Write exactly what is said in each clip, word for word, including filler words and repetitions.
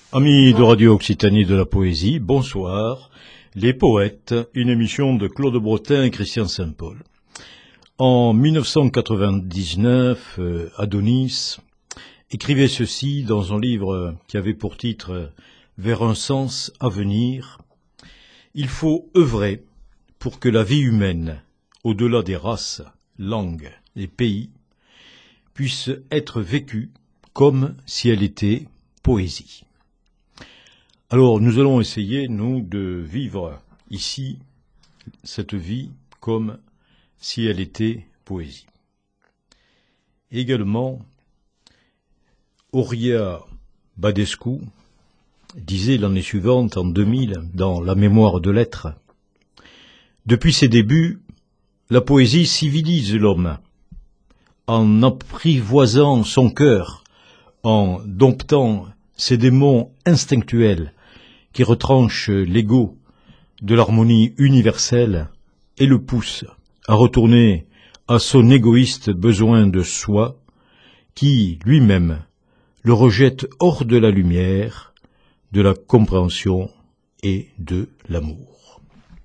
Amis de Radio Occitanie de la Poésie, bonsoir. Les Poètes, une émission de Claude Bretin et Christian Saint-Paul. En mille neuf cent quatre-vingt-dix-neuf, euh, Adonis écrivait ceci dans un livre qui avait pour titre « Vers un sens à venir ». Il faut œuvrer pour que la vie humaine, au-delà des races, langues et pays, puisse être vécue comme si elle était poésie. Alors, nous allons essayer, nous, de vivre ici cette vie comme si elle était poésie. Également, Horia Badescu disait l'année suivante, en deux mille, dans La mémoire de l'être, « Depuis ses débuts, la poésie civilise l'homme, en apprivoisant son cœur, en domptant ses démons instinctuels qui retranchent l'ego de l'harmonie universelle et le poussent à retourner à son égoïste besoin de soi, qui, lui-même, le rejette hors de la lumière, de la compréhension et de l'amour. »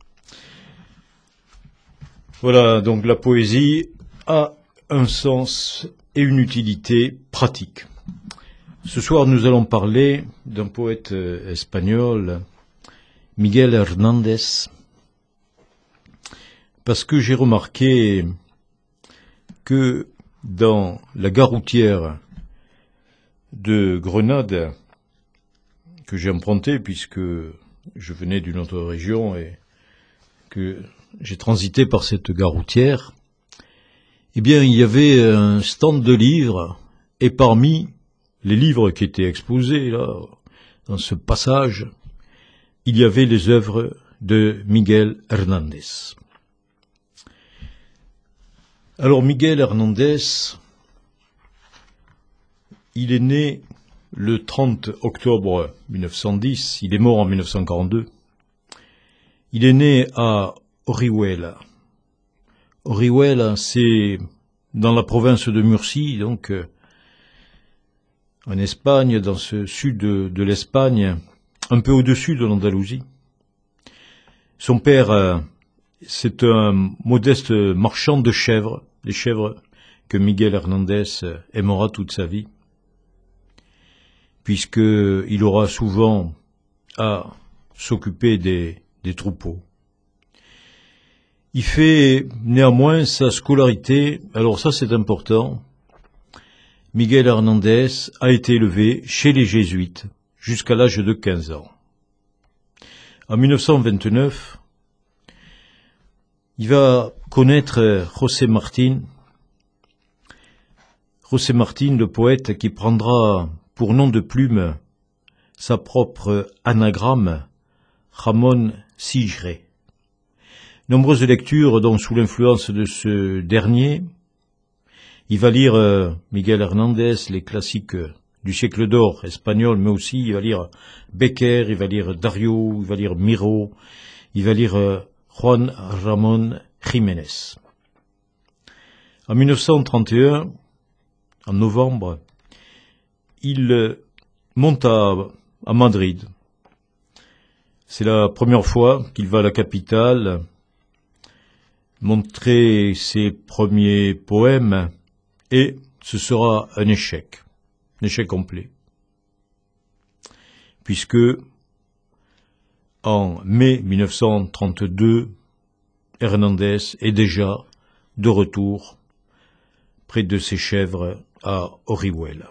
Voilà, donc la poésie a un sens et une utilité pratique. Ce soir, nous allons parler d'un poète espagnol, Miguel Hernández, parce que j'ai remarqué que dans la gare routière de Grenade, que j'ai empruntée puisque je venais d'une autre région et que j'ai transité par cette gare routière, eh bien, il y avait un stand de livres, et parmi les livres qui étaient exposés là, dans ce passage, il y avait les œuvres de Miguel Hernández. Alors Miguel Hernández, il est né le trente octobre mille neuf cent dix, il est mort en mille neuf cent quarante-deux. Il est né à Orihuela. Orihuela, c'est dans la province de Murcie, donc euh, en Espagne, dans ce sud de, de l'Espagne, un peu au-dessus de l'Andalousie. Son père, euh, c'est un modeste marchand de chèvres, les chèvres que Miguel Hernández aimera toute sa vie, puisqu'il aura souvent à s'occuper des, des troupeaux. Il fait néanmoins sa scolarité, alors ça c'est important. Miguel Hernández a été élevé chez les jésuites jusqu'à l'âge de quinze ans. En mille neuf cent vingt-neuf, il va connaître José Martín, José Martín, le poète qui prendra pour nom de plume sa propre anagramme, Ramón Sigre. Nombreuses lectures dont sous l'influence de ce dernier, il va lire euh, Miguel Hernández, les classiques du siècle d'or espagnol, mais aussi il va lire Bécquer, il va lire Dario, il va lire Miró, il va lire euh, Juan Ramón Jiménez. En mille neuf cent trente et un, en novembre, il euh, monte à, à Madrid. C'est la première fois qu'il va à la capitale montrer ses premiers poèmes, et ce sera un échec, un échec complet. Puisque, en mai mille neuf cent trente-deux, Hernández est déjà de retour près de ses chèvres à Orihuela.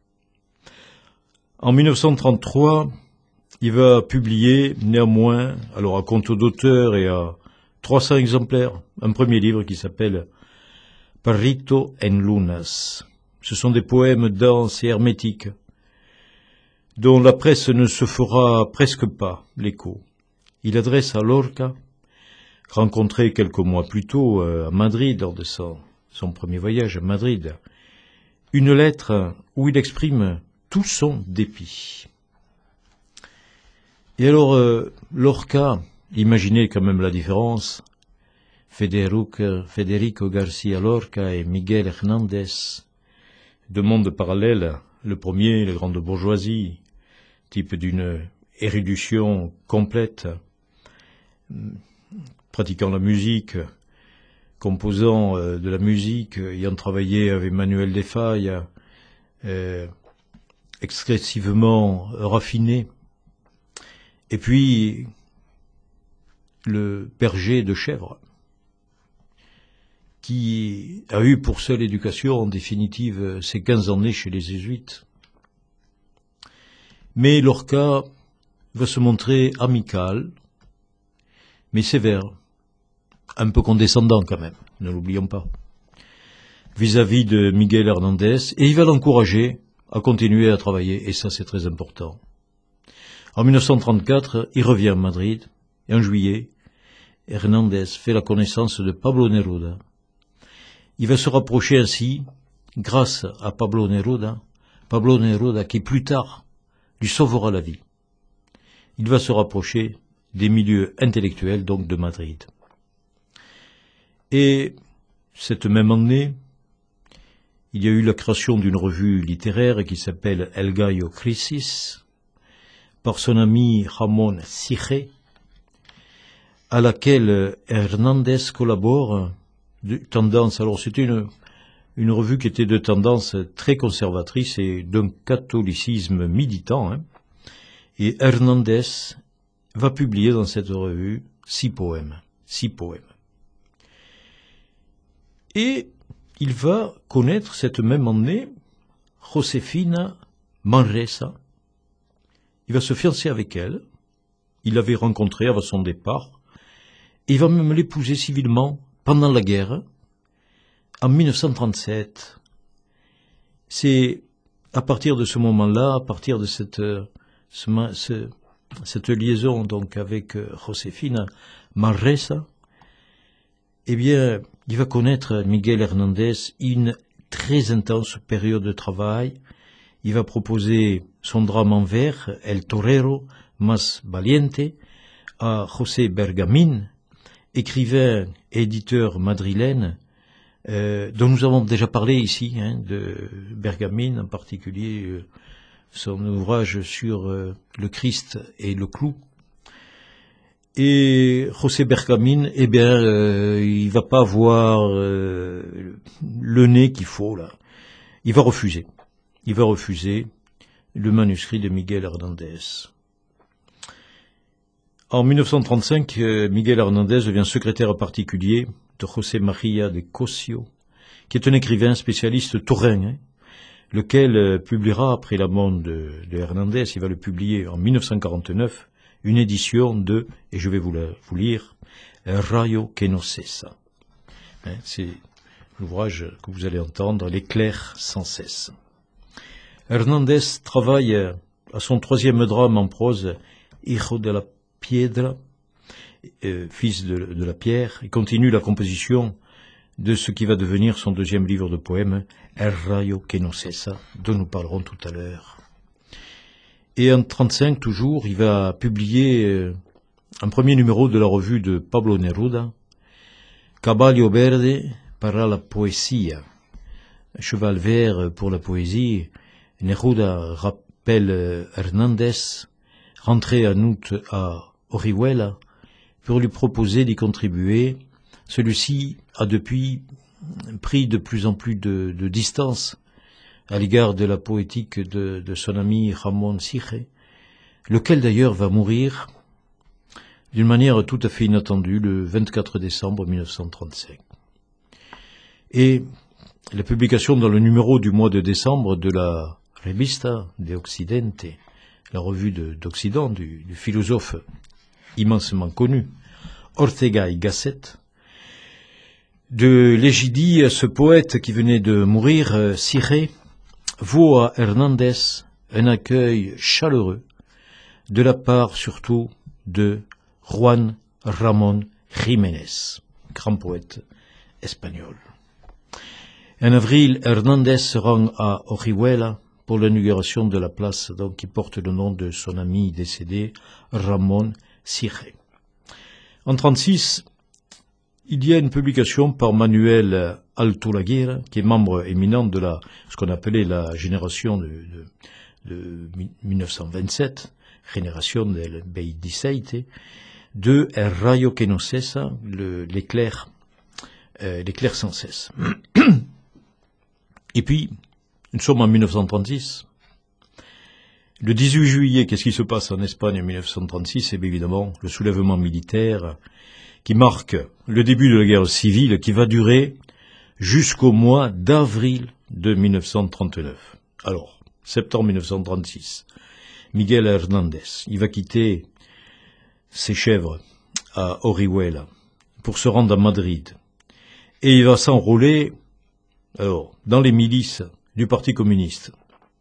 En mille neuf cent trente-trois, il va publier néanmoins, alors à compte d'auteur et à trois cents exemplaires, un premier livre qui s'appelle Perrito en Lunas. Ce sont des poèmes denses et hermétiques, dont la presse ne se fera presque pas l'écho. Il adresse à Lorca, rencontré quelques mois plus tôt à Madrid, lors de son, son premier voyage à Madrid, une lettre où il exprime tout son dépit. Et alors, euh, Lorca, imaginez quand même la différence, Federico, Federico García Lorca et Miguel Hernández, deux mondes parallèles, le premier, la grande bourgeoisie, type d'une érudition complète, pratiquant la musique, composant euh, de la musique, ayant travaillé avec Manuel de Falla, euh, excessivement raffiné, et puis le berger de chèvres, qui a eu pour seule éducation, en définitive, ses quinze années chez les jésuites. Mais Lorca va se montrer amical, mais sévère, un peu condescendant quand même, ne l'oublions pas, vis-à-vis de Miguel Hernández, et il va l'encourager à continuer à travailler, et ça c'est très important. En mille neuf cent trente-quatre, il revient à Madrid, et en juillet, Hernández fait la connaissance de Pablo Neruda. Il va se rapprocher ainsi, grâce à Pablo Neruda, Pablo Neruda qui plus tard lui sauvera la vie. Il va se rapprocher des milieux intellectuels, donc de Madrid. Et cette même année, il y a eu la création d'une revue littéraire qui s'appelle El Gallo Crisis, par son ami Ramón Sige, à laquelle Hernández collabore, de tendance, alors c'était une, une revue qui était de tendance très conservatrice et d'un catholicisme militant, hein, et Hernández va publier dans cette revue six poèmes, six poèmes. Et il va connaître cette même année Josefina Manresa. Il va se fiancer avec elle. Il l'avait rencontrée avant son départ. Et il va même l'épouser civilement pendant la guerre, en mille neuf cent trente-sept. C'est à partir de ce moment-là, à partir de cette, ce, ce, cette liaison donc avec Josefina Manresa, eh bien, il va connaître Miguel Hernández une très intense période de travail. Il va proposer son drame en vers, El Torero Más Valiente, à José Bergamín, écrivain et éditeur madrilène, euh, dont nous avons déjà parlé ici, hein, de Bergamín, en particulier euh, son ouvrage sur euh, le Christ et le clou. Et José Bergamín, eh bien, euh, il va pas avoir euh, le nez qu'il faut, là. Il va refuser. Il va refuser le manuscrit de Miguel Hernández. En mille neuf cent trente-cinq, Miguel Hernández devient secrétaire particulier de José María de Cosio, qui est un écrivain spécialiste taurin, hein, lequel publiera, après la mort de, de Hernández, il va le publier en mille neuf cent quarante-neuf, une édition de, et je vais vous, la, vous lire, El rayo que no cesa. Hein, c'est l'ouvrage que vous allez entendre, L'éclair sans cesse. Hernández travaille à son troisième drame en prose, Hijo de la Piedra, euh, fils de, de la pierre, et continue la composition de ce qui va devenir son deuxième livre de poèmes, El rayo que no cesa, dont nous parlerons tout à l'heure. Et en trente-cinq, toujours, il va publier euh, un premier numéro de la revue de Pablo Neruda, Caballo Verde para la Poesía, cheval vert pour la poésie. Neruda rappelle Hernández, rentré en août à Orihuela, pour lui proposer d'y contribuer. Celui-ci a depuis pris de plus en plus de, de distance à l'égard de la poétique de, de son ami Ramón Sige, lequel d'ailleurs va mourir d'une manière tout à fait inattendue le vingt-quatre décembre mille neuf cent trente-cinq. Et la publication dans le numéro du mois de décembre de la Revista de Occidente, la revue d'Occident du, du philosophe immensément connu, Ortega y Gasset, de l'égidie à ce poète qui venait de mourir, Sige, vaut à Hernández un accueil chaleureux, de la part surtout de Juan Ramón Jiménez, grand poète espagnol. En avril, Hernández se rend à Orihuela pour l'inauguration de la place donc, qui porte le nom de son ami décédé, Ramón Sige. En trente-six, il y a une publication par Manuel Altolaguirre, qui est membre éminent de la, ce qu'on appelait la génération de, de, de mille neuf cent vingt-sept, Génération del veintiséis, de El rayo que no cesa, le, l'éclair, euh, l'éclair sans cesse. Et puis, nous sommes en mille neuf cent trente-six. Le dix-huit juillet, qu'est-ce qui se passe en Espagne en mille neuf cent trente-six? C'est bien évidemment le soulèvement militaire qui marque le début de la guerre civile qui va durer jusqu'au mois d'avril de mille neuf cent trente-neuf. Alors, septembre mille neuf cent trente-six, Miguel Hernández, il va quitter ses chèvres à Orihuela pour se rendre à Madrid. Et il va s'enrôler, alors, dans les milices du Parti communiste.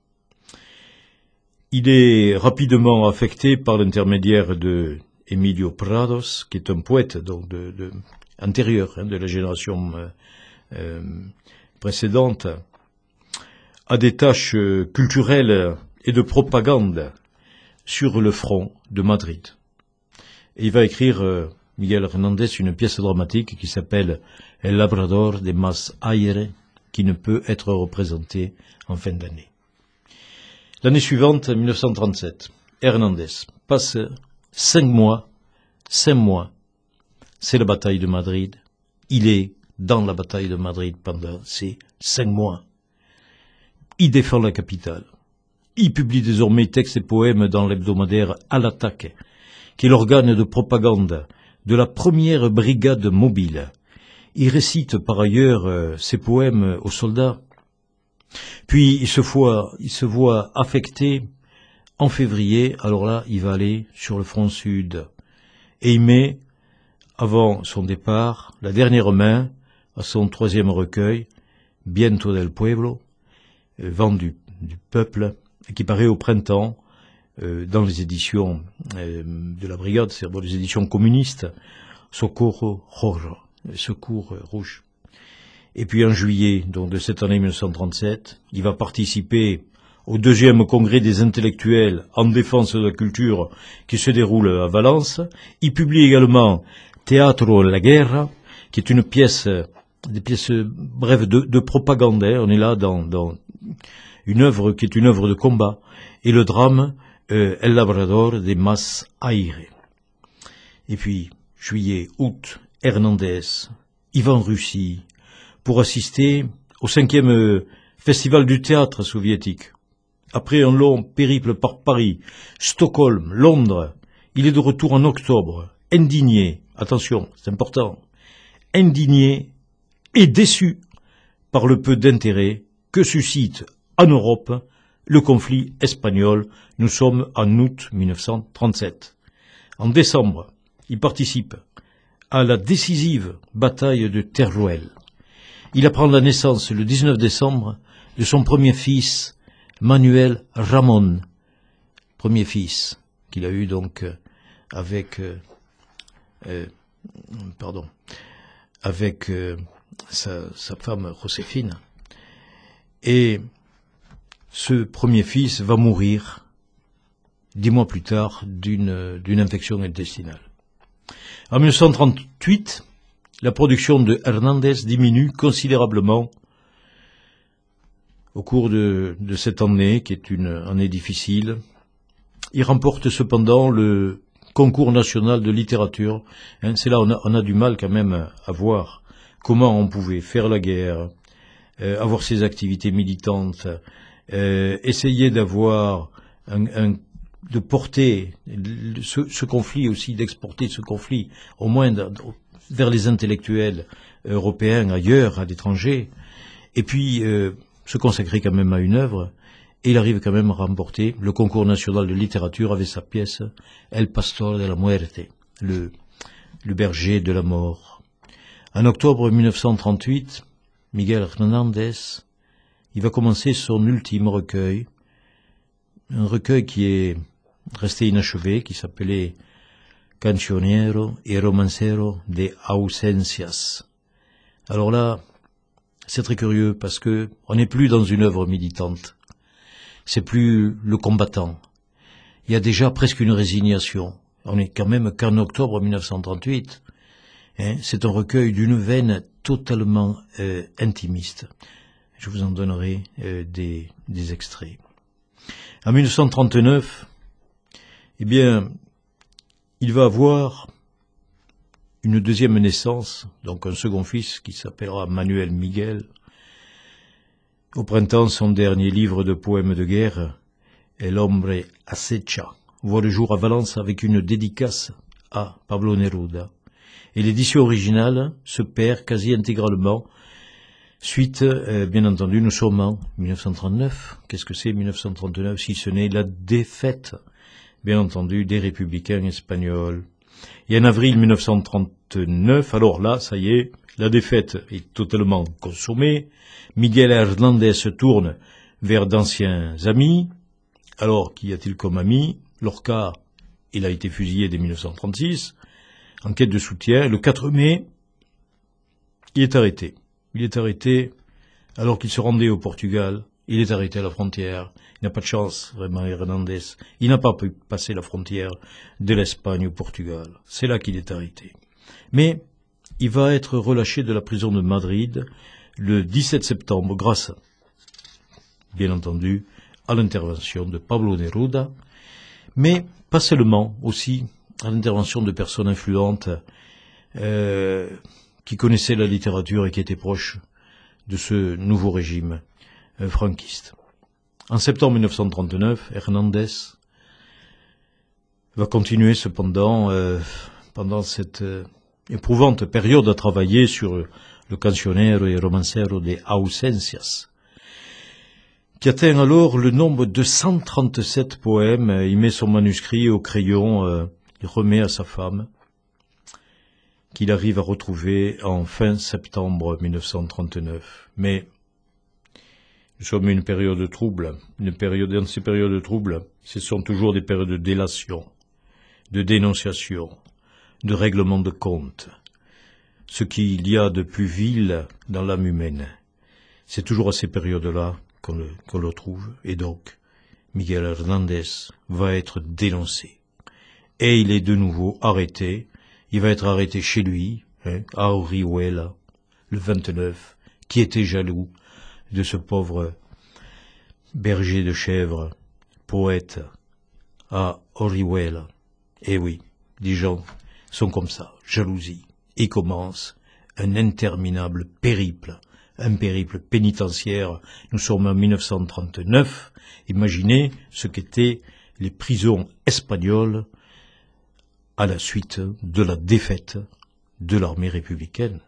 Il est rapidement affecté par l'intermédiaire de Emilio Prados, qui est un poète donc de, de, antérieur, hein, de la génération euh, euh, précédente, à des tâches euh, culturelles et de propagande sur le front de Madrid. Et il va écrire, euh, Miguel Hernández, une pièce dramatique qui s'appelle El Labrador de Mas Aire, qui ne peut être représentée en fin d'année. L'année suivante, mille neuf cent trente-sept, Hernández passe cinq mois, cinq mois, c'est la bataille de Madrid. Il est dans la bataille de Madrid pendant ces cinq mois. Il défend la capitale. Il publie désormais textes et poèmes dans l'hebdomadaire À l'attaque, qui est l'organe de propagande de la première brigade mobile. Il récite par ailleurs euh, ses poèmes aux soldats. Puis il se voit, il se voit affecté en février, alors là, il va aller sur le front sud. Et il met, avant son départ, la dernière main à son troisième recueil, Viento del Pueblo, euh, Vent du, du peuple, qui paraît au printemps, euh, dans les éditions euh, de la brigade, c'est-à-dire les éditions communistes, Socorro Rojo, Secours Rouge. Et puis en juillet donc de cette année mille neuf cent trente-sept, il va participer au deuxième congrès des intellectuels en défense de la culture qui se déroule à Valence. Il publie également Teatro la Guerra, qui est une pièce, des pièces brèves de, de propagande. Hein. On est là dans, dans une œuvre qui est une œuvre de combat, et le drame euh, El Labrador de Mas Aire. Et puis juillet, août, Hernández, il va en Russie pour assister au cinquième festival du théâtre soviétique. Après un long périple par Paris, Stockholm, Londres, il est de retour en octobre, indigné, attention, c'est important, indigné et déçu par le peu d'intérêt que suscite en Europe le conflit espagnol. Nous sommes en août mille neuf cent trente-sept. En décembre, il participe à la décisive bataille de Teruel. Il apprend la naissance le dix-neuf décembre de son premier fils, Manuel Ramón, premier fils qu'il a eu donc avec, euh, euh, pardon, avec euh, sa, sa femme Joséphine. Et ce premier fils va mourir dix mois plus tard d'une d'une infection intestinale. En mille neuf cent trente-huit, la production de Hernández diminue considérablement au cours de, de cette année, qui est une année difficile. Il remporte cependant le concours national de littérature. Hein, c'est là on a, on a du mal quand même à voir comment on pouvait faire la guerre, euh, avoir ses activités militantes, euh, essayer d'avoir un, un de porter ce, ce conflit aussi, d'exporter ce conflit, au moins de, de, vers les intellectuels européens, ailleurs, à l'étranger, et puis euh, se consacrer quand même à une œuvre, et il arrive quand même à remporter le concours national de littérature avec sa pièce El Pastor de la Muerte, le, le berger de la mort. En octobre mille neuf cent trente-huit, Miguel Hernández, il va commencer son ultime recueil, un recueil qui est resté inachevé, qui s'appelait Cancionero y Romancero de Ausencias. Alors là, c'est très curieux parce que on n'est plus dans une œuvre militante. C'est plus le combattant. Il y a déjà presque une résignation. On est quand même qu'en octobre mille neuf cent trente-huit. Hein, c'est un recueil d'une veine totalement euh, intimiste. Je vous en donnerai euh, des, des extraits. En mille neuf cent trente-neuf, eh bien, il va avoir une deuxième naissance, donc un second fils qui s'appellera Manuel Miguel. Au printemps, son dernier livre de poèmes de guerre, El hombre acecha, voit le jour à Valence avec une dédicace à Pablo Neruda. Et l'édition originale se perd quasi intégralement. Suite, euh, bien entendu, nous sommes en mille neuf cent trente-neuf. Qu'est-ce que c'est mille neuf cent trente-neuf si ce n'est la défaite, bien entendu, des républicains espagnols. Et en avril mille neuf cent trente-neuf, alors là, ça y est, la défaite est totalement consommée. Miguel Hernández se tourne vers d'anciens amis. Alors, qu'y a-t-il comme ami? Lorca, il a été fusillé dès mille neuf cent trente-six, en quête de soutien. Le quatre mai, il est arrêté. Il est arrêté alors qu'il se rendait au Portugal. Il est arrêté à la frontière. Il n'a pas de chance, vraiment, Hernández. Il n'a pas pu passer la frontière de l'Espagne au Portugal. C'est là qu'il est arrêté. Mais il va être relâché de la prison de Madrid le dix-sept septembre grâce, bien entendu, à l'intervention de Pablo Neruda, mais pas seulement, aussi à l'intervention de personnes influentes euh, qui connaissaient la littérature et qui étaient proches de ce nouveau régime euh, franquiste. En septembre mille neuf cent trente-neuf, Hernández va continuer cependant, euh, pendant cette euh, éprouvante période, à travailler sur le Cancionero et Romancero de Ausencias, qui atteint alors le nombre de cent trente-sept poèmes. Il met son manuscrit au crayon, euh, il remet à sa femme, qu'il arrive à retrouver en fin septembre mille neuf cent trente-neuf. Mais nous sommes à une période trouble. Une période, dans ces périodes troubles, ce sont toujours des périodes de délation, de dénonciation, de règlement de compte. Ce qu'il y a de plus vil dans l'âme humaine, c'est toujours à ces périodes-là qu'on le, qu'on le trouve. Et donc, Miguel Hernández va être dénoncé. Et il est de nouveau arrêté. Il va être arrêté chez lui, hein, à Orihuela, le vingt-neuf, qui était jaloux de ce pauvre berger de chèvres, poète, à Orihuela. Et oui, les gens sont comme ça, jalousie. Et commence un interminable périple, un périple pénitentiaire. Nous sommes en mille neuf cent trente-neuf. Imaginez ce qu'étaient les prisons espagnoles à la suite de la défaite de l'armée républicaine.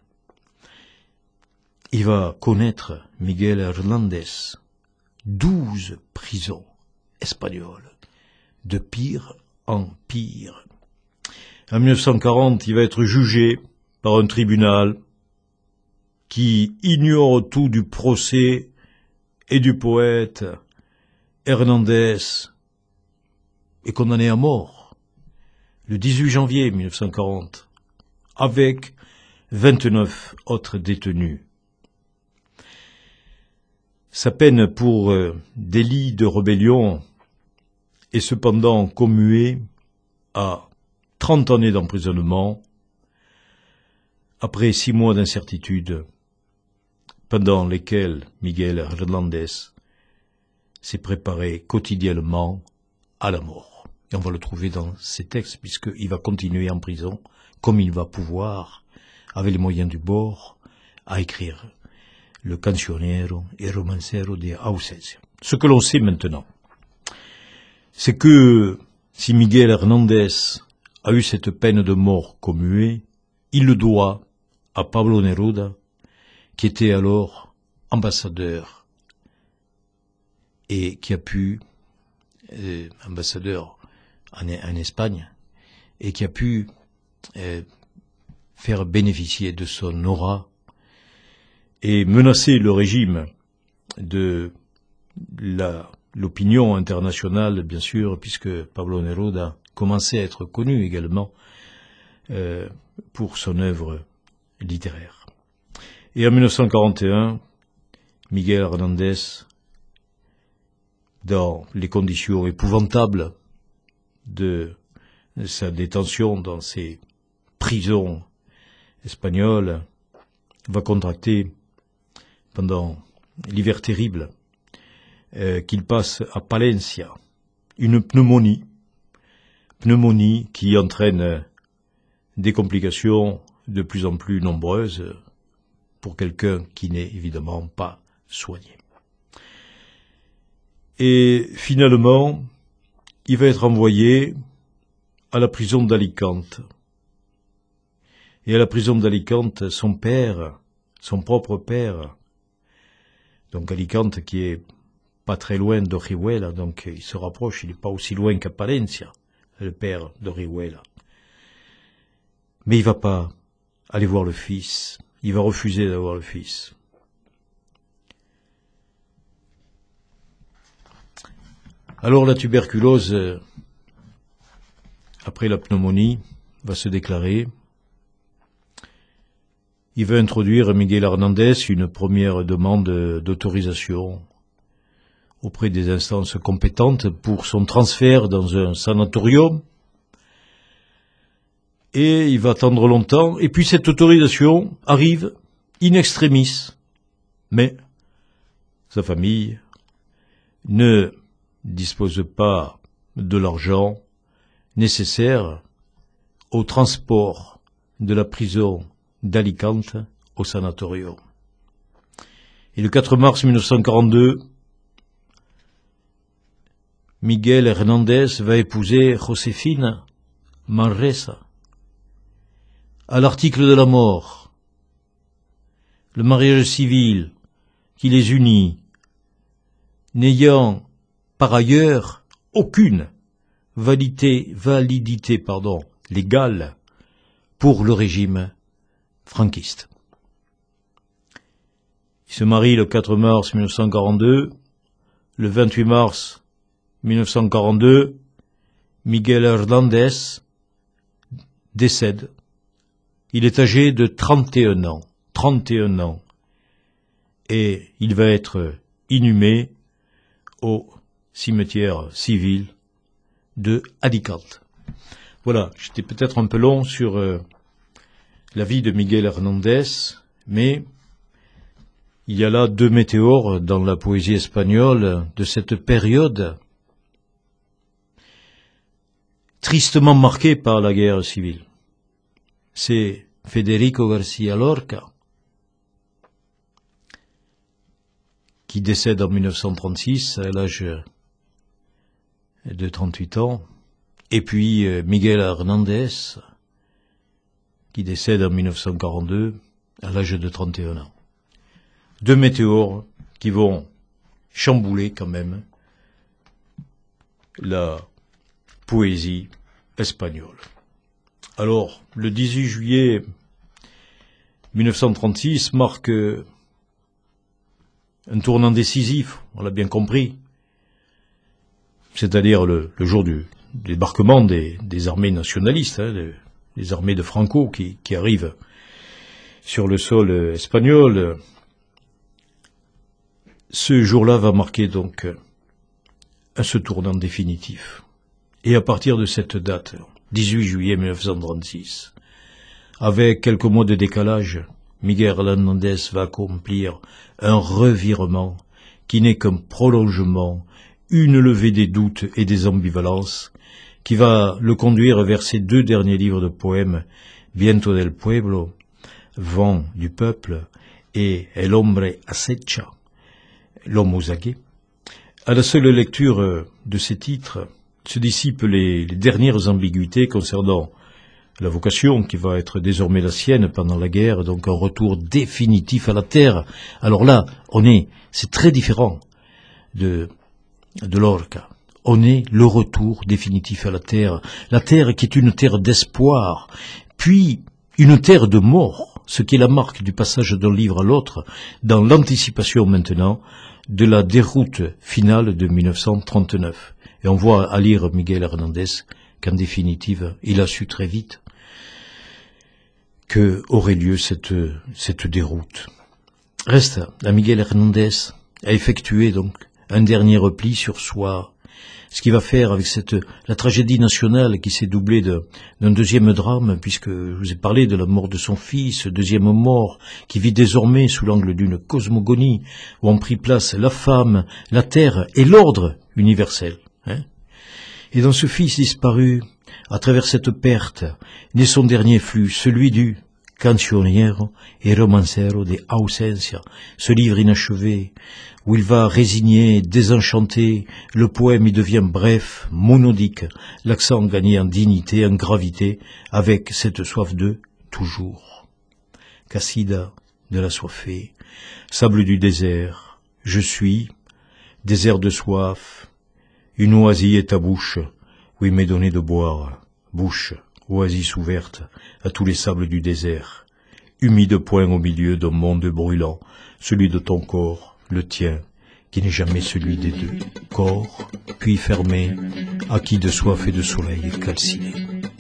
Il va connaître, Miguel Hernández, douze prisons espagnoles, de pire en pire. En mille neuf cent quarante, il va être jugé par un tribunal qui ignore tout du procès et du poète. Hernández est condamné à mort le dix-huit janvier mille neuf cent quarante, avec vingt-neuf autres détenus. Sa peine pour euh, délit de rébellion est cependant commuée à trente années d'emprisonnement, après six mois d'incertitude, pendant lesquels Miguel Hernández s'est préparé quotidiennement à la mort. Et on va le trouver dans ses textes, puisqu'il va continuer en prison, comme il va pouvoir, avec les moyens du bord, à écrire le Cancionero et Romancero de Ausencia. Ce que l'on sait maintenant, c'est que si Miguel Hernández a eu cette peine de mort commuée, il le doit à Pablo Neruda, qui était alors ambassadeur et qui a pu, euh, ambassadeur en, en Espagne, et qui a pu euh, faire bénéficier de son aura et menacer le régime de la, l'opinion internationale, bien sûr, puisque Pablo Neruda commençait à être connu également euh, pour son œuvre littéraire. Et en mille neuf cent quarante et un, Miguel Hernández, dans les conditions épouvantables de sa détention dans ces prisons espagnoles, va contracter pendant l'hiver terrible euh, qu'il passe à Palencia, une pneumonie, pneumonie qui entraîne des complications de plus en plus nombreuses pour quelqu'un qui n'est évidemment pas soigné. Et finalement, il va être envoyé à la prison d'Alicante. Et à la prison d'Alicante, son père, son propre père, donc Alicante qui est pas très loin d'Orihuela, donc il se rapproche, il n'est pas aussi loin qu'à Palencia, le père d'Orihuela. Mais il va pas aller voir le fils, il va refuser d'avoir le fils. Alors la tuberculose, après la pneumonie, va se déclarer. Il va introduire Miguel Hernandez une première demande d'autorisation auprès des instances compétentes pour son transfert dans un sanatorium. Et il va attendre longtemps, et puis cette autorisation arrive in extremis. Mais sa famille ne dispose pas de l'argent nécessaire au transport de la prison d'Alicante au sanatorium. Et le quatre mars mille neuf cent quarante-deux, Miguel Hernandez va épouser Josefina Manresa. À l'article de la mort, le mariage civil qui les unit, n'ayant par ailleurs aucune validité, validité pardon, légale pour le régime franquiste. Il se marie le quatre mars mille neuf cent quarante-deux, le vingt-huit mars mille neuf cent quarante-deux, Miguel Hernandez décède. Il est âgé de trente et un ans, trente et un ans, et il va être inhumé au cimetière civil de Alicante. Voilà, j'étais peut-être un peu long sur euh, la vie de Miguel Hernandez, mais il y a là deux météores dans la poésie espagnole de cette période tristement marquée par la guerre civile. C'est Federico García Lorca qui décède en mille neuf cent trente-six à l'âge de trente-huit ans, et puis Miguel Hernandez qui décède en mille neuf cent quarante-deux à l'âge de trente et un ans. Deux météores qui vont chambouler quand même la poésie espagnole. Alors, le dix-huit juillet mille neuf cent trente-six marque un tournant décisif, on l'a bien compris, c'est-à-dire le, le jour du débarquement des, des armées nationalistes, hein, des, des armées de Franco qui, qui arrivent sur le sol espagnol. Ce jour-là va marquer donc un ce tournant définitif. Et à partir de cette date, dix-huit juillet mille neuf cent trente-six, avec quelques mois de décalage, Miguel Hernandez va accomplir un revirement qui n'est qu'un prolongement, une levée des doutes et des ambivalences, qui va le conduire vers ses deux derniers livres de poèmes, Viento del Pueblo, Vent du peuple, et El hombre acecha, l'homme aux aguets. À la seule lecture de ces titres se dissipent les, les dernières ambiguïtés concernant la vocation qui va être désormais la sienne pendant la guerre, donc un retour définitif à la terre. Alors là, on est, c'est très différent de, de Lorca. On est le retour définitif à la terre. La terre qui est une terre d'espoir, puis une terre de mort, ce qui est la marque du passage d'un livre à l'autre, dans l'anticipation maintenant de la déroute finale de mille neuf cent trente-neuf. Et on voit à lire Miguel Hernandez qu'en définitive, il a su très vite que aurait lieu cette, cette déroute. Reste à Miguel Hernandez à effectuer donc un dernier repli sur soi, ce qu'il va faire avec cette, la tragédie nationale qui s'est doublée de, d'un deuxième drame, puisque je vous ai parlé de la mort de son fils, deuxième mort, qui vit désormais sous l'angle d'une cosmogonie, où ont pris place la femme, la terre et l'ordre universel. Hein. Et dans ce fils disparu, à travers cette perte, naît son dernier flux, celui du Cancionero et Romancero de Ausencia, ce livre inachevé, où il va résigner, désenchanter, le poème y devient bref, monodique, l'accent gagné en dignité, en gravité, avec cette soif de toujours. Cassida de la soifée, sable du désert, je suis, désert de soif, une oasis est ta bouche, où il m'est donné de boire, bouche, oasis ouverte, à tous les sables du désert, humide point au milieu d'un monde brûlant, celui de ton corps, le tien, qui n'est jamais celui des deux, corps, puis fermé, acquis de soif et de soleil calciné.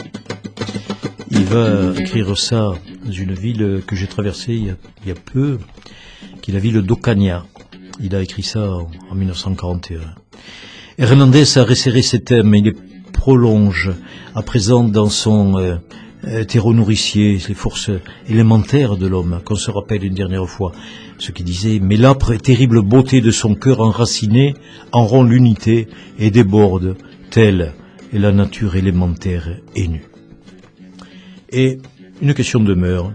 Il va écrire ça dans une ville que j'ai traversée il y a, il y a peu, qui est la ville d'Ocaña. Il a écrit ça en, en mille neuf cent quarante et un. Hernandez a resserré ses thèmes et il les prolonge à présent dans son euh, euh, terreau nourricier, les forces élémentaires de l'homme, qu'on se rappelle une dernière fois, ce qui disait « Mais l'âpre et terrible beauté de son cœur enraciné en rompt l'unité et déborde, telle est la nature élémentaire et nue. » Et une question demeure.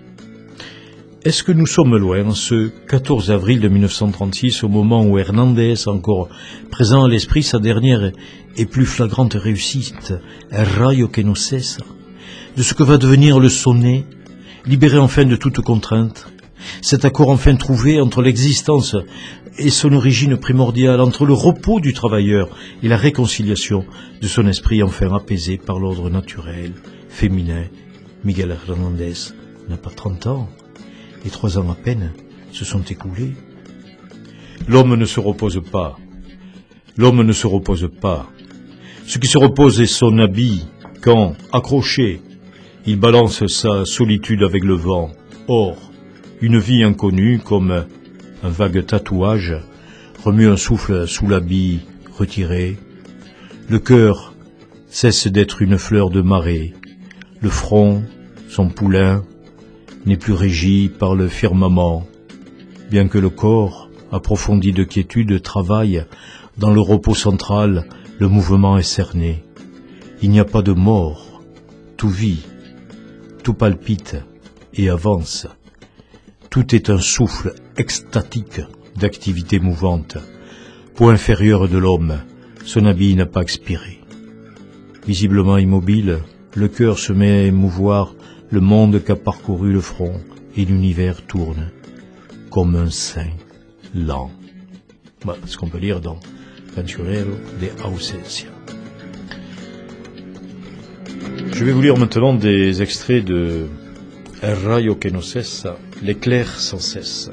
Est-ce que nous sommes loin, en ce quatorze avril de mille neuf cent trente-six, au moment où Hernandez, encore présent à l'esprit, sa dernière et plus flagrante réussite, El rayo que no cesa, de ce que va devenir le sonnet, libéré enfin de toute contrainte, cet accord enfin trouvé entre l'existence et son origine primordiale, entre le repos du travailleur et la réconciliation de son esprit enfin apaisé par l'ordre naturel, féminin. Miguel Hernandez n'a pas trente ans, et trois ans à peine se sont écoulés. L'homme ne se repose pas, l'homme ne se repose pas. Ce qui se repose est son habit, quand, accroché, il balance sa solitude avec le vent. Or, une vie inconnue, comme un vague tatouage, remue un souffle sous l'habit retiré. Le cœur cesse d'être une fleur de marée. Le front, son poulain, n'est plus régi par le firmament, bien que le corps, approfondi de quiétude, travaille dans le repos central, le mouvement est cerné. Il n'y a pas de mort, tout vit, tout palpite et avance. Tout est un souffle extatique d'activité mouvante. Point inférieur de l'homme, son habit n'a pas expiré. Visiblement immobile, le cœur se met à émouvoir le monde qu'a parcouru le front, et l'univers tourne comme un sein lent. Voilà ce qu'on peut lire dans Cancionero de Ausencia. Je vais vous lire maintenant des extraits de El rayo que no cesa, l'éclair sans cesse.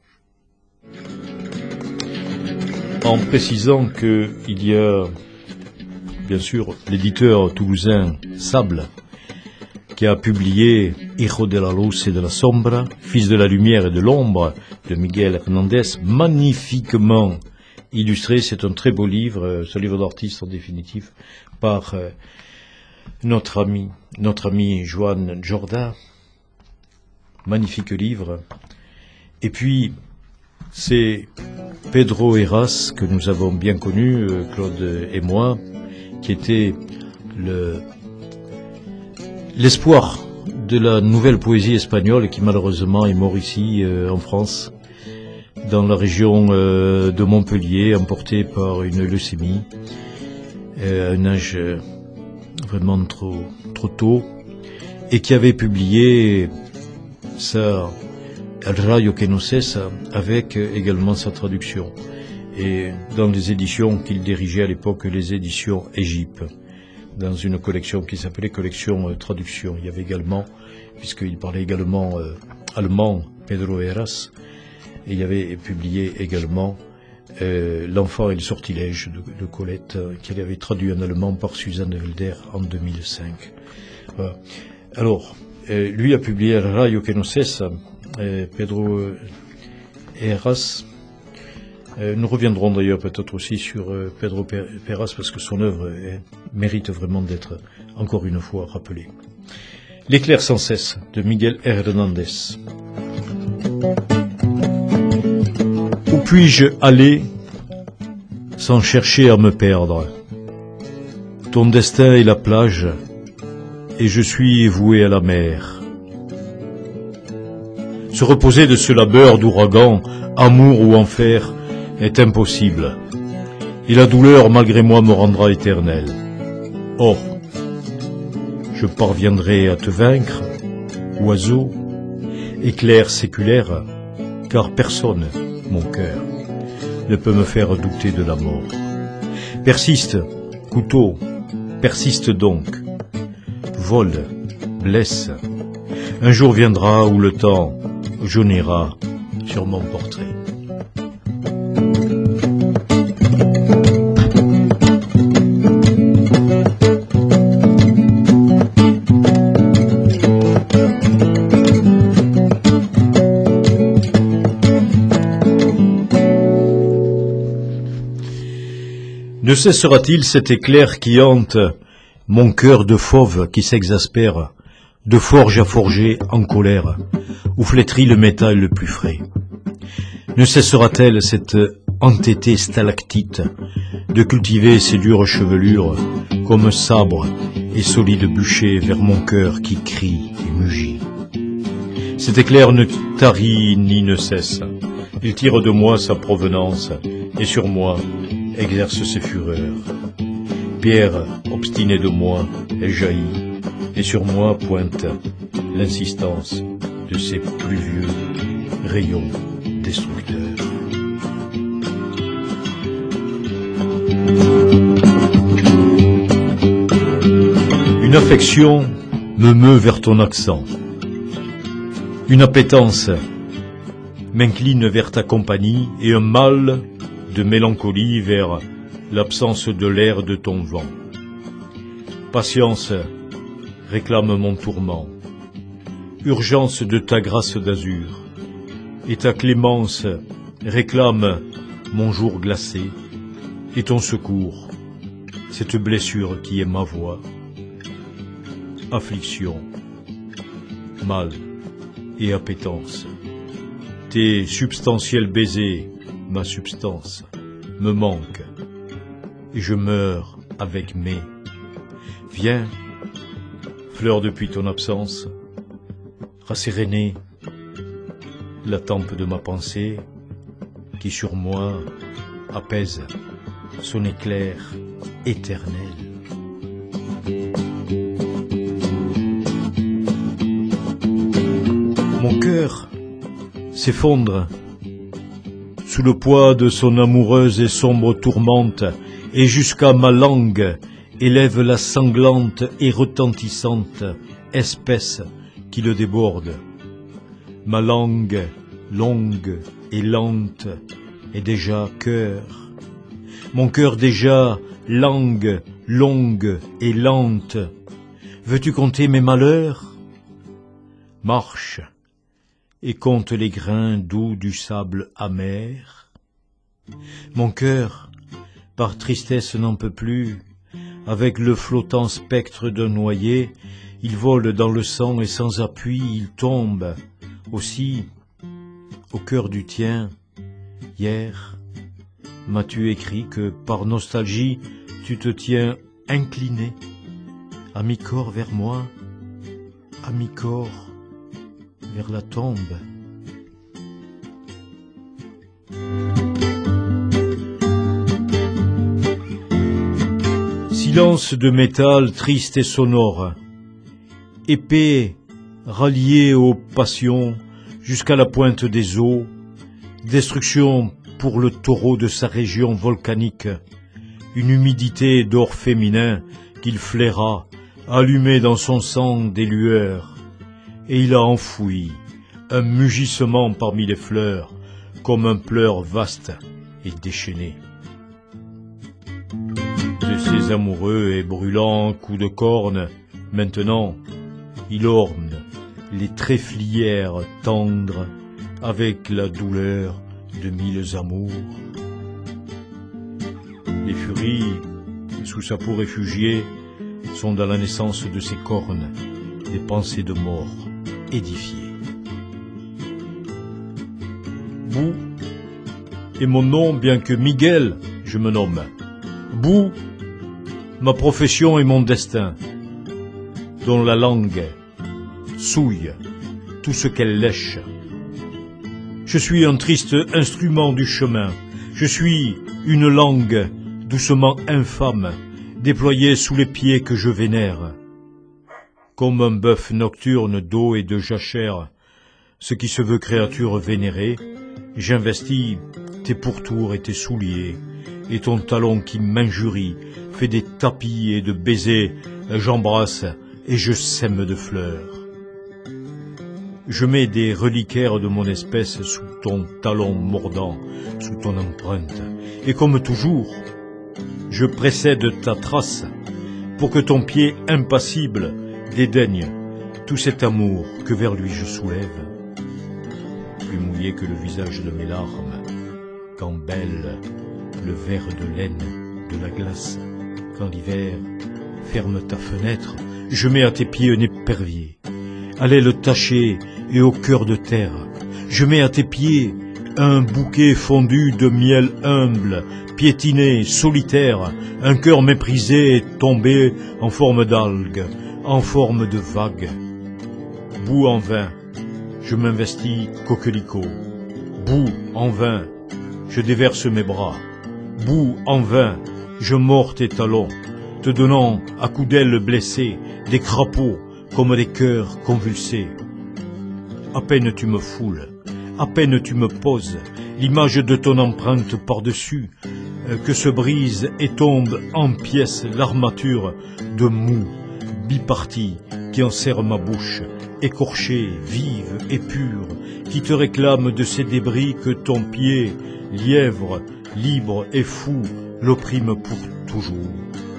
En précisant qu'il y a, bien sûr, l'éditeur toulousain Sable, qui a publié Hijo de la luz et de la sombra, Fils de la lumière et de l'ombre, de Miguel Hernandez, magnifiquement illustré. C'est un très beau livre, ce livre d'artiste en définitive, par euh, notre ami, notre ami Joan Jorda. Magnifique livre. Et puis, c'est Pedro Heras, que nous avons bien connu, euh, Claude et moi, qui était le... l'espoir de la nouvelle poésie espagnole, qui malheureusement est mort ici, euh, en France, dans la région euh, de Montpellier, emporté par une leucémie, euh, à un âge euh, vraiment trop, trop tôt, et qui avait publié ça, El rayo que no cesa, avec euh, également sa traduction, et dans les éditions qu'il dirigeait à l'époque, les éditions Égypte, dans une collection qui s'appelait Collection euh, Traduction. Il y avait également, puisqu'il parlait également euh, allemand, Pedro Heras, et il y avait publié également euh, L'enfant et le sortilège de, de Colette, euh, qu'il avait traduit en allemand par Suzanne Welder en deux mille cinq. Voilà. Alors, euh, lui a publié El rayo que no cesa, euh, Pedro Heras. Euh, nous reviendrons d'ailleurs peut-être aussi sur euh, Pedro Heras, parce que son œuvre euh, mérite vraiment d'être encore une fois rappelée. L'éclair sans cesse de Miguel Hernandez. Où puis-je aller sans chercher à me perdre? Ton destin est la plage, et je suis voué à la mer. Se reposer de ce labeur d'ouragan, amour ou enfer, est impossible, et la douleur malgré moi me rendra éternel. Or, je parviendrai à te vaincre, oiseau, éclair séculaire, car personne, mon cœur, ne peut me faire douter de la mort. Persiste, couteau, persiste donc, vole, blesse. Un jour viendra où le temps jaunira sur mon portrait. Ne cessera-t-il cet éclair qui hante mon cœur de fauve qui s'exaspère, de forge à forger en colère, où flétrit le métal le plus frais? Ne cessera-t-elle cette entêtée stalactite de cultiver ses dures chevelures comme sabre et solide bûcher vers mon cœur qui crie et mugit? Cet éclair ne tarit ni ne cesse, il tire de moi sa provenance, et sur moi exerce ses fureurs. Pierre obstinée de moi, elle jaillit, et sur moi pointe l'insistance de ses pluvieux rayons destructeurs. Une affection me meut vers ton accent. Une appétence m'incline vers ta compagnie, et un mal de mélancolie vers l'absence de l'air de ton vent. Patience réclame mon tourment, urgence de ta grâce d'azur, et ta clémence réclame mon jour glacé, et ton secours, cette blessure qui est ma voix. Affliction, mal et appétence, tes substantiels baisers, ma substance, me manquent, et je meurs avec mes. Viens, fleur depuis ton absence, rasséréner la tempe de ma pensée, qui sur moi apaise son éclair éternel. Mon cœur s'effondre sous le poids de son amoureuse et sombre tourmente, et jusqu'à ma langue élève la sanglante et retentissante espèce qui le déborde. Ma langue, longue et lente, est déjà cœur. Mon cœur déjà, langue, longue et lente. Veux-tu compter mes malheurs? Marche et compte les grains doux du sable amer. Mon cœur, par tristesse n'en peut plus, avec le flottant spectre d'un noyé, il vole dans le sang et sans appui il tombe. Aussi, au cœur du tien, hier, m'as-tu écrit que par nostalgie tu te tiens incliné, à mi-corps vers moi, à mi-corps vers la tombe. Silence de métal triste et sonore, épée ralliée aux passions jusqu'à la pointe des eaux, destruction pour le taureau de sa région volcanique, une humidité d'or féminin qu'il flaira, allumé dans son sang des lueurs, et il a enfoui un mugissement parmi les fleurs, comme un pleur vaste et déchaîné. De ses amoureux et brûlants coups de corne, maintenant, il orne les tréflières tendres avec la douleur de mille amours. Les furies, sous sa peau réfugiée, sont dans la naissance de ses cornes des pensées de mort édifiées. Bou est mon nom, bien que Miguel je me nomme. Bou ma profession et mon destin, dont la langue souille tout ce qu'elle lèche. Je suis un triste instrument du chemin, je suis une langue doucement infâme, déployée sous les pieds que je vénère. Comme un bœuf nocturne d'eau et de jachère, ce qui se veut créature vénérée, j'investis tes pourtours et tes souliers, et ton talon qui m'injurie fait des tapis et de baisers, j'embrasse et je sème de fleurs. Je mets des reliquaires de mon espèce sous ton talon mordant, sous ton empreinte, et comme toujours, je précède ta trace pour que ton pied impassible dédaigne tout cet amour que vers lui je soulève, plus mouillé que le visage de mes larmes, quand belle le verre de laine de la glace, quand l'hiver ferme ta fenêtre, je mets à tes pieds un épervier, à l'aile tachée et au cœur de terre, je mets à tes pieds un bouquet fondu de miel humble, piétiné, solitaire, un cœur méprisé tombé en forme d'algue, en forme de vague. Bout en vain, je m'investis coquelicot, bout en vain, je déverse mes bras, bout en vain, je mords tes talons, te donnant à coups d'ailes blessées des crapauds comme des cœurs convulsés. À peine tu me foules, à peine tu me poses l'image de ton empreinte par-dessus, que se brise et tombe en pièces l'armature de mou, bipartie, qui enserre ma bouche, écorchée, vive et pure, qui te réclame de ces débris que ton pied, lièvre, libre et fou, l'opprime pour toujours.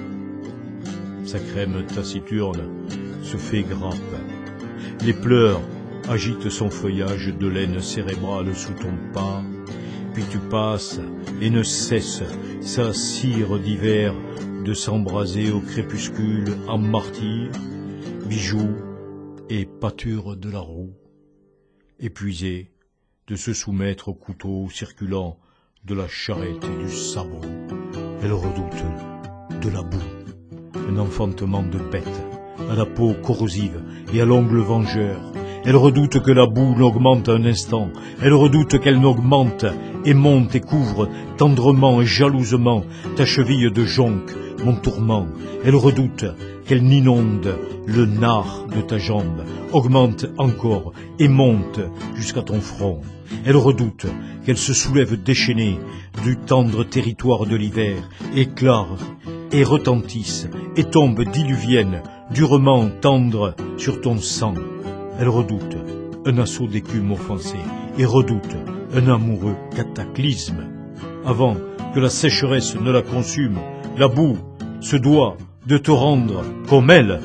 Sa crème taciturne se fait grappe, les pleurs agitent son feuillage de laine cérébrale sous ton pas, puis tu passes et ne cesse sa cire d'hiver de s'embraser au crépuscule en martyr, bijou et pâture de la roue, épuisée de se soumettre au couteau circulant de la charrette et du sabot. Elle redoute de la boue, un enfantement de bête, à la peau corrosive et à l'ongle vengeur. Elle redoute que la boue n'augmente un instant, elle redoute qu'elle n'augmente et monte et couvre tendrement et jalousement ta cheville de jonc, mon tourment. Elle redoute qu'elle n'inonde le nard de ta jambe, augmente encore et monte jusqu'à ton front. Elle redoute qu'elle se soulève déchaînée du tendre territoire de l'hiver, éclare et retentisse et tombe diluvienne, durement tendre sur ton sang. Elle redoute un assaut d'écume offensée et redoute un amoureux cataclysme. Avant que la sécheresse ne la consume, la boue se doit de te rendre comme elle.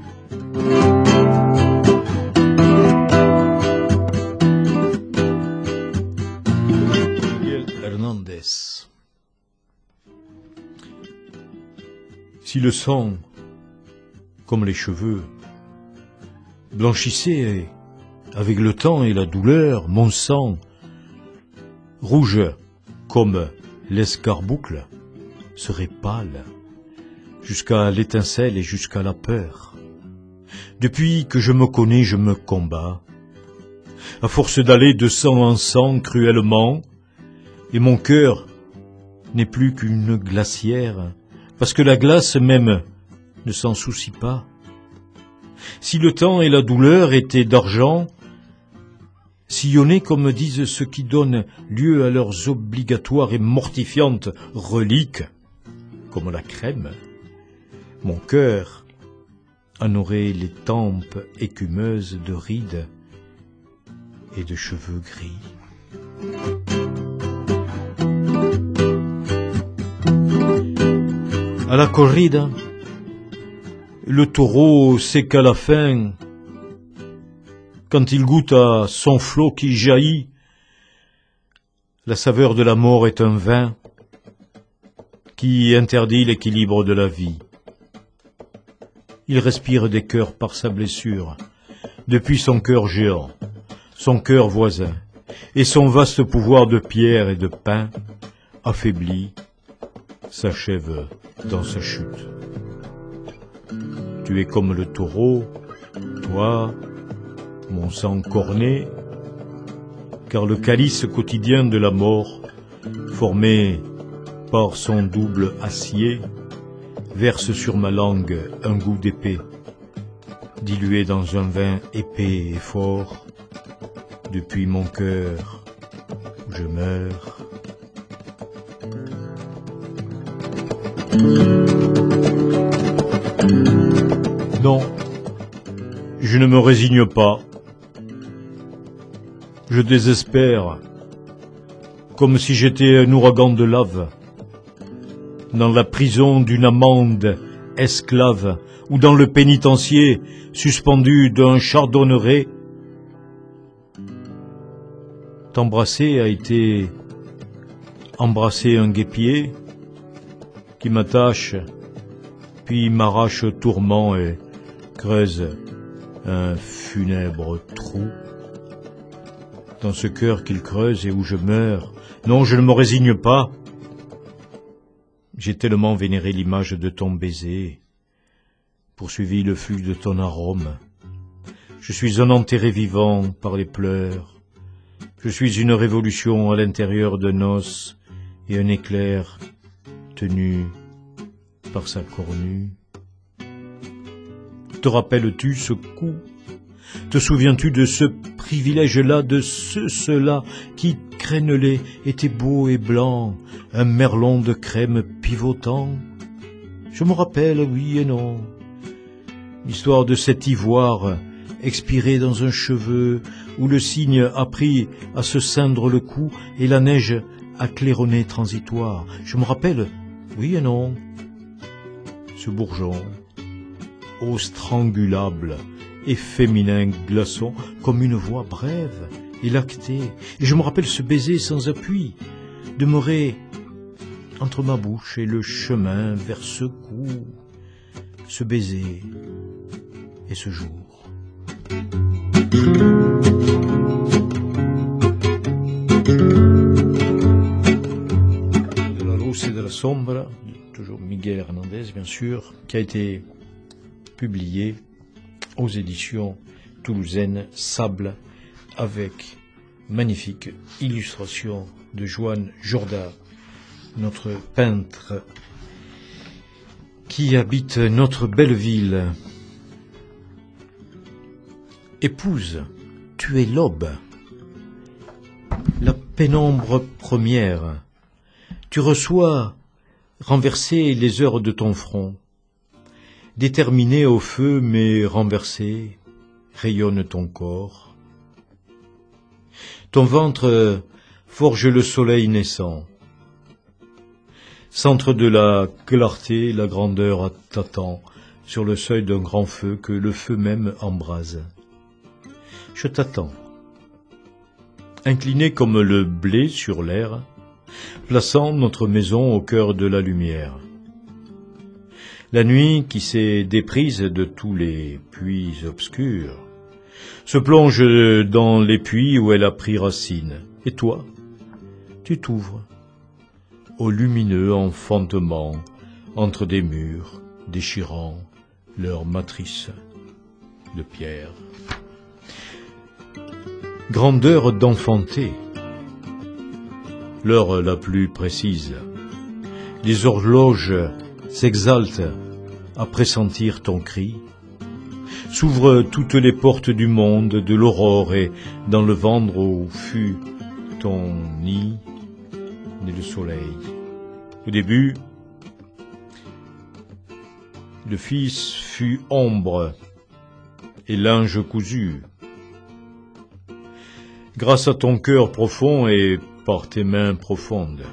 Miguel Hernandez. Si le sang, comme les cheveux, blanchissait avec le temps et la douleur mon sang, rouge comme l'escarboucle, serait pâle, jusqu'à l'étincelle et jusqu'à la peur. Depuis que je me connais, je me combats, à force d'aller de sang en sang cruellement, et mon cœur n'est plus qu'une glacière, parce que la glace même ne s'en soucie pas. Si le temps et la douleur étaient d'argent, sillonnés comme disent ceux qui donnent lieu à leurs obligatoires et mortifiantes reliques, comme la crème, mon cœur en aurait les tempes écumeuses de rides et de cheveux gris. À la corrida, le taureau sait qu'à la fin, quand il goûte à son flot qui jaillit, la saveur de la mort est un vin qui interdit l'équilibre de la vie. Il respire des cœurs par sa blessure, depuis son cœur géant, son cœur voisin, et son vaste pouvoir de pierre et de pain, affaibli, s'achève dans sa chute. Tu es comme le taureau, toi, mon sang corné, car le calice quotidien de la mort, formé par son double acier, verse sur ma langue un goût d'épée, dilué dans un vin épais et fort, depuis mon cœur où je meurs. Non, je ne me résigne pas. Je désespère, comme si j'étais un ouragan de lave, dans la prison d'une amande esclave, ou dans le pénitencier suspendu d'un chardonneret. T'embrasser a été embrasser un guêpier qui m'attache, puis m'arrache tourment et creuse un funèbre trou dans ce cœur qu'il creuse et où je meurs. Non, je ne me résigne pas. J'ai tellement vénéré l'image de ton baiser, poursuivi le flux de ton arôme. Je suis un enterré vivant par les pleurs. Je suis une révolution à l'intérieur d'un os et un éclair tenu par sa cornue. Te rappelles-tu ce coup? Te souviens-tu de ce privilège-là, de ce cela qui, crénelé, était beau et blanc, un merlon de crème pivotant? Je me rappelle, oui et non, l'histoire de cet ivoire expiré dans un cheveu, où le cygne a pris à se ceindre le cou et la neige a claironné transitoire. Je me rappelle, oui et non, ce bourgeon, ô strangulable et féminin glaçon, comme une voix brève et lactée. Et je me rappelle ce baiser sans appui, demeuré entre ma bouche et le chemin vers ce cou, ce baiser et ce jour. De la Luz et de la Sombra, toujours Miguel Hernandez bien sûr, qui a été publié aux éditions toulousaines Sable, avec magnifique illustration de Joan Jorda, notre peintre qui habite notre belle ville. Épouse, tu es l'aube, la pénombre première. Tu reçois renverser les heures de ton front. Déterminé au feu mais renversé, rayonne ton corps. Ton ventre forge le soleil naissant. Centre de la clarté, la grandeur t'attend sur le seuil d'un grand feu que le feu même embrase. Je t'attends, incliné comme le blé sur l'air, plaçant notre maison au cœur de la lumière. La nuit, qui s'est déprise de tous les puits obscurs, se plonge dans les puits où elle a pris racine. Et toi, tu t'ouvres au lumineux enfantement entre des murs déchirant leur matrice de pierre. Grandeur d'enfanter, l'heure la plus précise, les horloges s'exaltent à pressentir ton cri. S'ouvrent toutes les portes du monde de l'aurore et dans le ventre où fut ton nid, né le soleil. Au début, le fils fut ombre et linge cousu. Grâce à ton cœur profond et par tes mains profondes,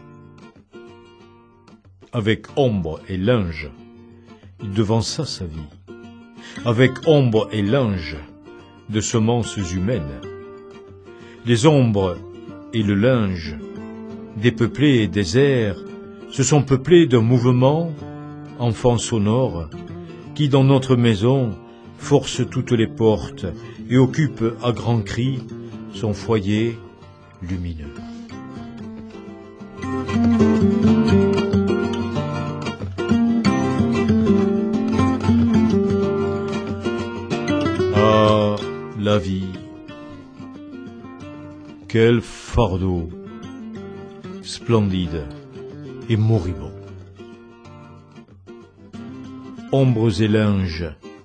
avec ombre et linge, il devança sa vie. Avec ombre et linge de semences humaines, les ombres et le linge, dépeuplés et déserts, se sont peuplés d'un mouvement, enfant sonore, qui dans notre maison force toutes les portes et occupe à grands cris son foyer lumineux. la vie. Quel fardeau splendide et moribond. Ombres et linges,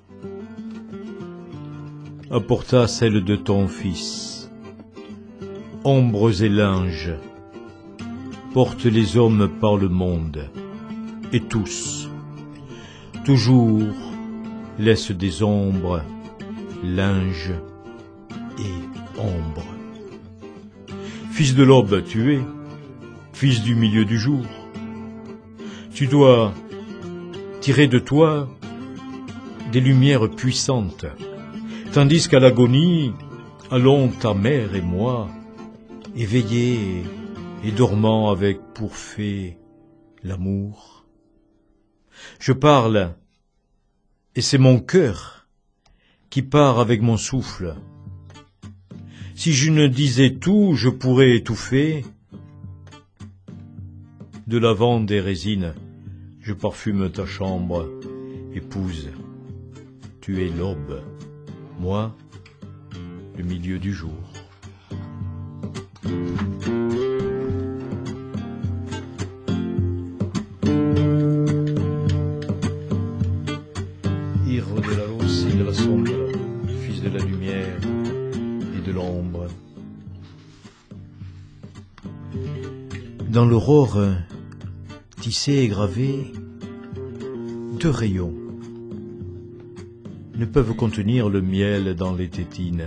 apporta celle de ton fils. Ombres et linges, portent les hommes par le monde, et tous, toujours, laissent des ombres, linges et ombres. Fils de l'aube, tu es, fils du milieu du jour. Tu dois tirer de toi des lumières puissantes, tandis qu'à l'agonie, allons ta mère et moi, éveillés et dormant avec pour fait l'amour. Je parle, et c'est mon cœur qui part avec mon souffle. Si je ne disais tout, je pourrais étouffer. De lavande et résine, je parfume ta chambre, épouse. Tu es l'aube, moi, le milieu du jour. Hijo de la luz y de la sombra, fils de la lumière et de l'ombre. Dans l'aurore, tissé et gravé, deux rayons ne peuvent contenir le miel dans les tétines.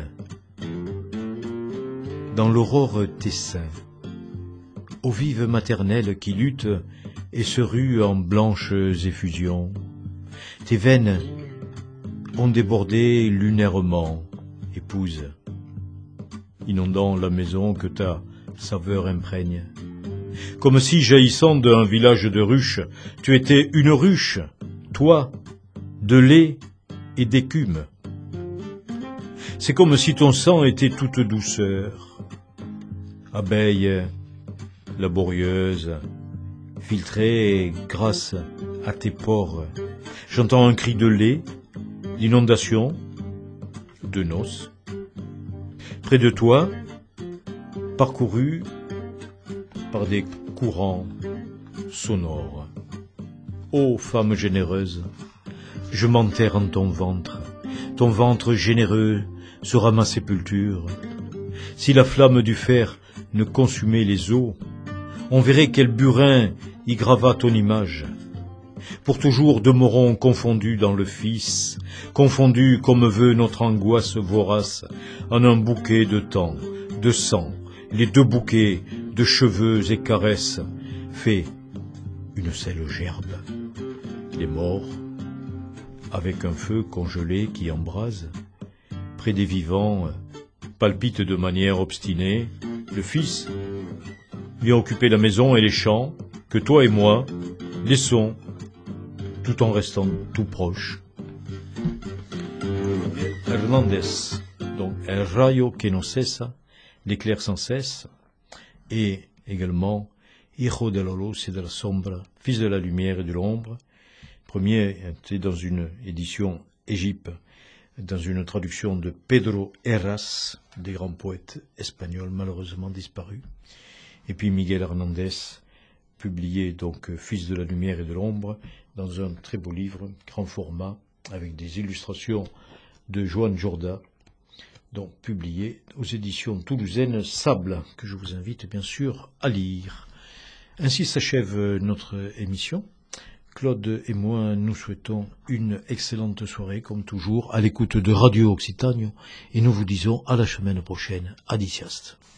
Dans l'aurore tes seins, aux vives maternelles qui luttent et se ruent en blanches effusions, tes veines ont débordé lunairement, épouse, inondant la maison que ta saveur imprègne. Comme si, jaillissant d'un village de ruches, tu étais une ruche, toi, de lait et d'écume. C'est comme si ton sang était toute douceur, abeille laborieuse, filtrée grâce à tes pores. J'entends un cri de lait, d'inondation, de noces. Près de toi, parcouru par des courants sonores. Ô femme généreuse, je m'enterre en ton ventre. Ton ventre généreux sera ma sépulture. Si la flamme du fer ne consumait les eaux, on verrait quel burin y grava ton image. Pour toujours demeurons confondus dans le Fils, confondus comme veut notre angoisse vorace, en un bouquet de temps, de sang, les deux bouquets de cheveux et caresses, fait une seule gerbe. Les morts, avec un feu congelé qui embrase, près des vivants, palpitent de manière obstinée. Le Fils vient occuper la maison et les champs que toi et moi laissons, tout en restant tout proches. Hernandez, donc El rayo que no cesa, l'éclair sans cesse, et également Hijo de la luz et de la sombra, fils de la lumière et de l'ombre. Premier était dans une édition Égypte, dans une traduction de Pedro Heras, des grands poètes espagnols malheureusement disparus. Et puis Miguel Hernandez, publié donc Fils de la lumière et de l'ombre, dans un très beau livre, grand format, avec des illustrations de Joan Jorda, donc publié aux éditions toulousaines Sable, que je vous invite bien sûr à lire. Ainsi s'achève notre émission. Claude et moi, nous souhaitons une excellente soirée, comme toujours, à l'écoute de Radio Occitanie, et nous vous disons à la semaine prochaine. Adiciast.